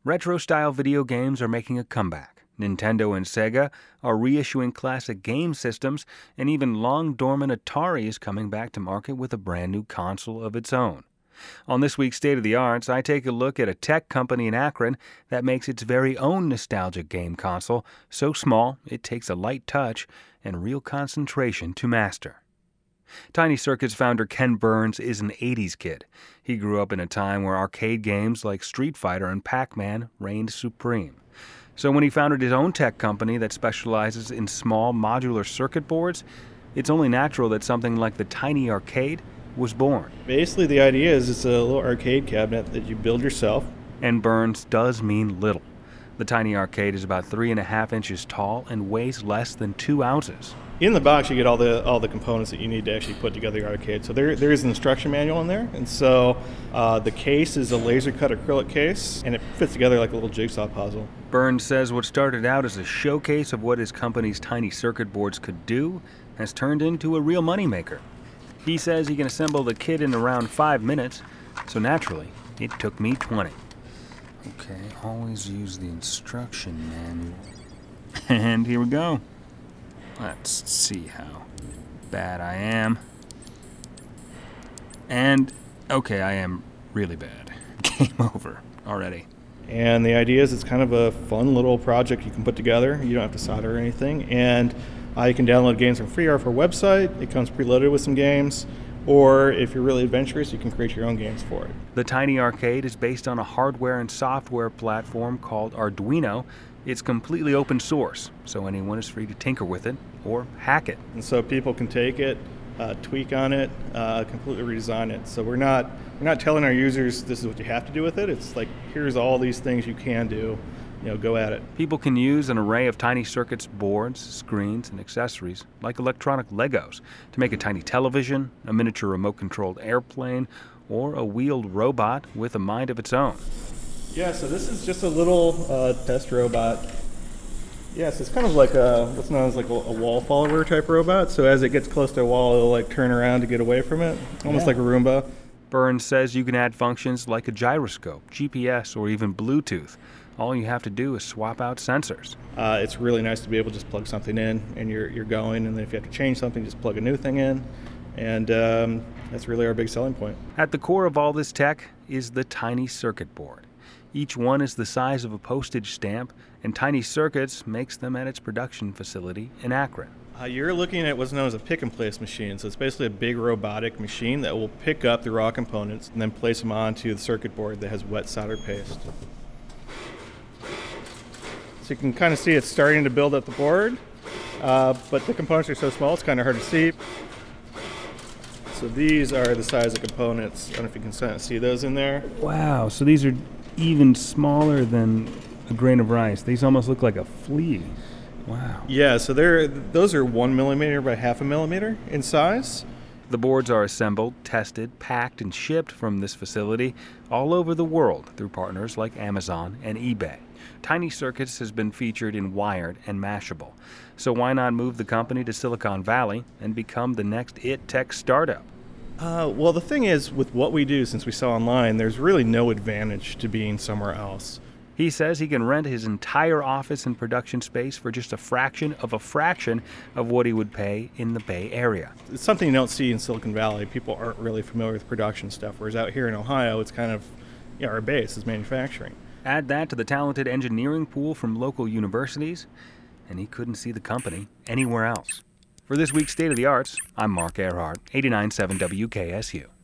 Retro-style video games are making a comeback. Nintendo and Sega are reissuing classic game systems, and even long-dormant Atari is coming back to market with a brand new console of its own. On this week's State of the Arts, I take a look at a tech company in Akron that makes its very own nostalgic game console so small it takes a light touch and real concentration to master. Tiny Circuits founder Ken Burns is an 80s kid. He grew up in a time where arcade games like Street Fighter and Pac-Man reigned supreme. So when he founded his own tech company that specializes in small modular circuit boards, it's only natural that something like the Tiny Arcade was born. Basically, the idea is it's a little arcade cabinet that you build yourself. And Burns does mean little. The Tiny Arcade is about 3.5 inches tall and weighs less than 2 ounces. In the box, you get all the components that you need to actually put together your arcade. So there is an instruction manual in there, and so the case is a laser-cut acrylic case, and it fits together like a little jigsaw puzzle. Burns says what started out as a showcase of what his company's tiny circuit boards could do has turned into a real moneymaker. He says he can assemble the kit in around 5 minutes, so naturally, it took me 20. Okay, always use the instruction manual. And here we go. Let's see how bad I am. And, okay, I am really bad. Game over already. And the idea is it's kind of a fun little project you can put together. You don't have to solder or anything. And you can download games from FreeRF website. It comes preloaded with some games. Or if you're really adventurous, you can create your own games for it. The Tiny Arcade is based on a hardware and software platform called Arduino. It's completely open source, so anyone is free to tinker with it or hack it. And so people can take it, tweak on it, completely redesign it. So we're not telling our users this is what you have to do with it. It's like, here's all these things you can do. Go at it. People can use an array of Tiny Circuits boards, screens, and accessories, like electronic Legos, to make a tiny television, a miniature remote-controlled airplane, or a wheeled robot with a mind of its own. Yeah, so this is just a little test robot. Yes, it's kind of like what's known as like a wall follower type robot. So as it gets close to a wall, it'll like turn around to get away from it, almost like a Roomba. Burns says you can add functions like a gyroscope, GPS, or even Bluetooth. All you have to do is swap out sensors. It's really nice to be able to just plug something in and you're going, and then if you have to change something, just plug a new thing in. And that's really our big selling point. At the core of all this tech is the Tiny Circuit board. Each one is the size of a postage stamp, and Tiny Circuits makes them at its production facility in Akron. You're looking at what's known as a pick-and-place machine. So it's basically a big robotic machine that will pick up the raw components and then place them onto the circuit board that has wet solder paste. So you can kind of see it's starting to build up the board, but the components are so small it's kind of hard to see. So these are the size of components. I don't know if you can see those in there. Wow, so these are even smaller than a grain of rice. These almost look like a flea. Wow. Yeah, so those are 1 millimeter by 0.5 millimeter in size. The boards are assembled, tested, packed, and shipped from this facility all over the world through partners like Amazon and eBay. Tiny Circuits has been featured in Wired and Mashable. So why not move the company to Silicon Valley and become the next tech startup? Well, the thing is, with what we do, since we sell online, there's really no advantage to being somewhere else. He says he can rent his entire office and production space for just a fraction of what he would pay in the Bay Area. It's something you don't see in Silicon Valley. People aren't really familiar with production stuff, whereas out here in Ohio, it's kind of, our base is manufacturing. Add that to the talented engineering pool from local universities, and he couldn't see the company anywhere else. For this week's State of the Arts, I'm Mark Earhart, 89.7 WKSU.